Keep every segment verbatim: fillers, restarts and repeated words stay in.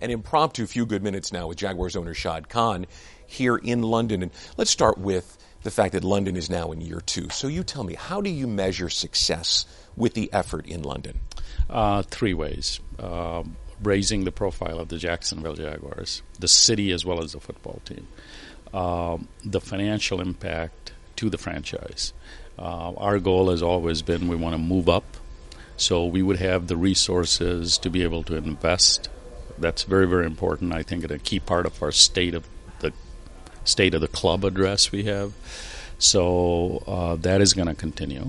an impromptu few good minutes now with Jaguars owner Shad Khan here in London. And let's start with the fact that London is now in year two. So you tell me, how do you measure success with the effort in London? Uh, three ways. Um, raising the profile of the Jacksonville Jaguars, the city as well as the football team. Um, the financial impact to the franchise. Uh, our goal has always been we want to move up, so we would have the resources to be able to invest. That's very, very important. I think it's a key part of our state of the state of the club address we have. So uh, that is going to continue,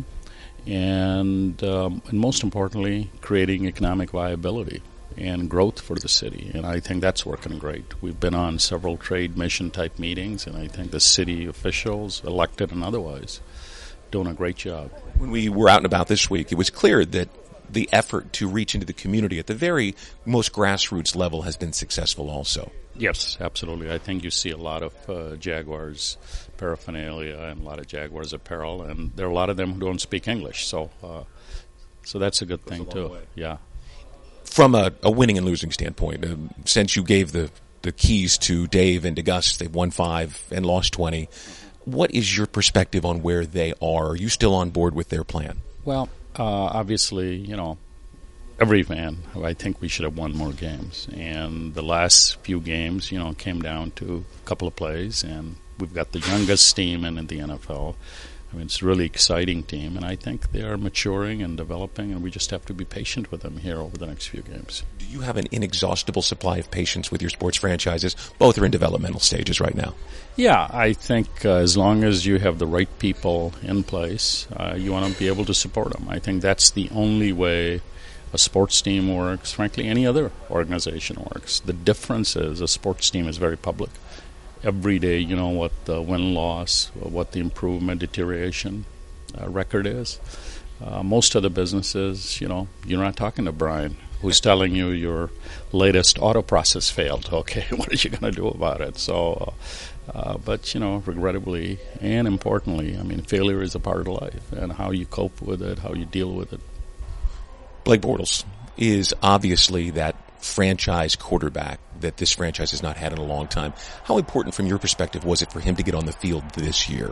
and um, and most importantly, creating economic viability and growth for the city, and I think that's working great. We've been on several trade mission type meetings, and I think the city officials, elected and otherwise, doing a great job. When we were out and about this week, it was clear that the effort to reach into the community at the very most grassroots level has been successful also. Yes, absolutely. I think you see a lot of uh, Jaguars paraphernalia and a lot of Jaguars apparel, and there are a lot of them who don't speak English, so uh, so that's a good thing too. Way. Yeah. From a, a winning and losing standpoint, uh, since you gave the, the keys to Dave and to Gus, they've won five and lost twenty. What is your perspective on where they are? Are you still on board with their plan? Well, uh, obviously, you know, every fan, I think we should have won more games. And the last few games, you know, came down to a couple of plays, and we've got the youngest team in, in the N F L. I mean, it's a really exciting team, and I think they are maturing and developing, and we just have to be patient with them here over the next few games. Do you have an inexhaustible supply of patience with your sports franchises? Both are in developmental stages right now. Yeah, I think uh, as long as you have the right people in place, uh, you want to be able to support them. I think that's the only way a sports team works. Frankly, any other organization works. The difference is a sports team is very public. Every day, you know what the win-loss, what the improvement, deterioration uh, record is. Uh, most of the businesses, you know, you're not talking to Brian, who's telling you your latest auto process failed. Okay, what are you going to do about it? So, uh, uh, but, you know, regrettably and importantly, I mean, failure is a part of life, and how you cope with it, how you deal with it. Blake Bortles is obviously that franchise quarterback that this franchise has not had in a long time. How important from your perspective was it for him to get on the field this year?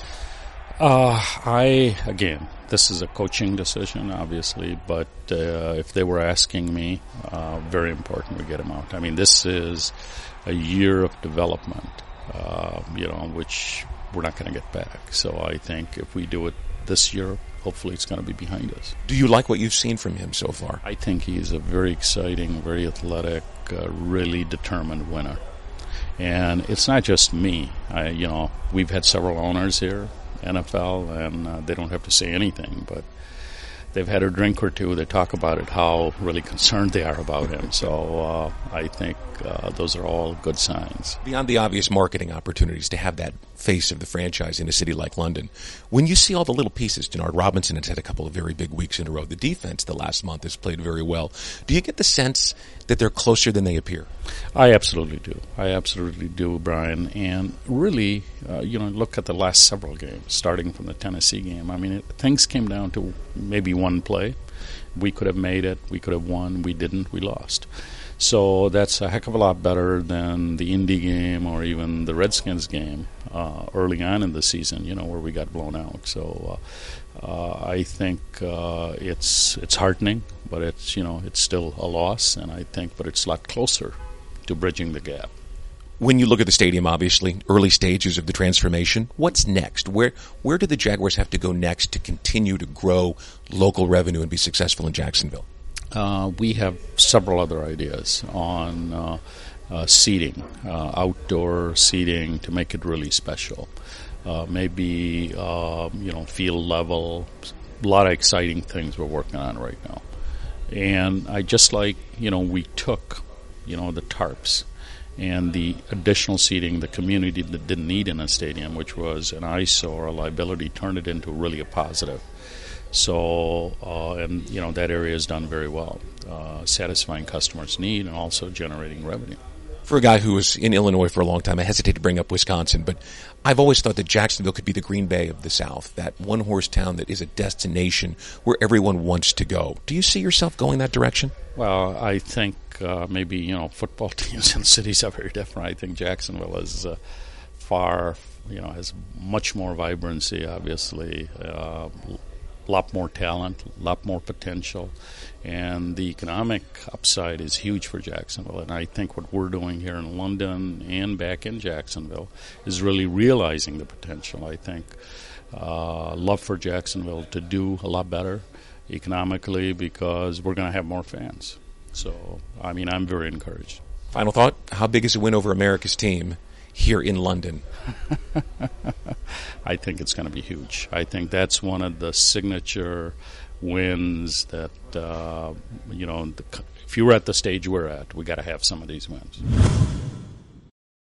Uh, I, again, this is a coaching decision, obviously, but uh, if they were asking me, uh, very important we get him out. I mean, this is a year of development, uh, you know, which we're not going to get back. So I think if we do it this year, hopefully it's going to be behind us. Do you like what you've seen from him so far? I think he's a very exciting, very athletic, uh, really determined winner. And it's not just me. I, you know, we've had several owners here, N F L, and uh, they don't have to say anything, but they've had a drink or two. They talk about it, how really concerned they are about him. So uh, I think uh, those are all good signs. Beyond the obvious marketing opportunities to have that face of the franchise in a city like London, when you see all the little pieces, Denard Robinson has had a couple of very big weeks in a row. The defense the last month has played very well. Do you get the sense that they're closer than they appear? I absolutely do. I absolutely do, Brian. And really, uh, you know, look at the last several games, starting from the Tennessee game. I mean, it, things came down to maybe one play. We could have made it. We could have won. We didn't. We lost. So that's a heck of a lot better than the Indy game or even the Redskins game uh, early on in the season, you know, where we got blown out. So uh, uh, I think uh, it's it's heartening, but it's, you know, it's still a loss, and I think, but it's a lot closer to bridging the gap. When you look at the stadium, obviously, early stages of the transformation, what's next? Where where do the Jaguars have to go next to continue to grow local revenue and be successful in Jacksonville? Uh, we have several other ideas on uh, uh, seating, uh, outdoor seating to make it really special. Uh, maybe, uh, you know, field level, a lot of exciting things we're working on right now. And I just like, you know, we took, you know, the tarps and the additional seating the community that didn't need in a stadium, which was an eyesore, a liability, turned it into really a positive. So, uh, and, you know, that area is done very well, uh, satisfying customers' need and also generating revenue. For a guy who was in Illinois for a long time, I hesitate to bring up Wisconsin, but I've always thought that Jacksonville could be the Green Bay of the South, that one-horse town that is a destination where everyone wants to go. Do you see yourself going that direction? Well, I think uh, maybe, you know, football teams and cities are very different. I think Jacksonville is uh, far, you know, has much more vibrancy, obviously, uh, a lot more talent, a lot more potential, and the economic upside is huge for Jacksonville. And I think what we're doing here in London and back in Jacksonville is really realizing the potential. I think uh, love for Jacksonville to do a lot better economically because we're going to have more fans. So, I mean, I'm very encouraged. Final thought, how big is a win over America's team here in London? I think it's going to be huge. I think that's one of the signature wins that, uh, you know, the, if you were at the stage we're at, we got to have some of these wins.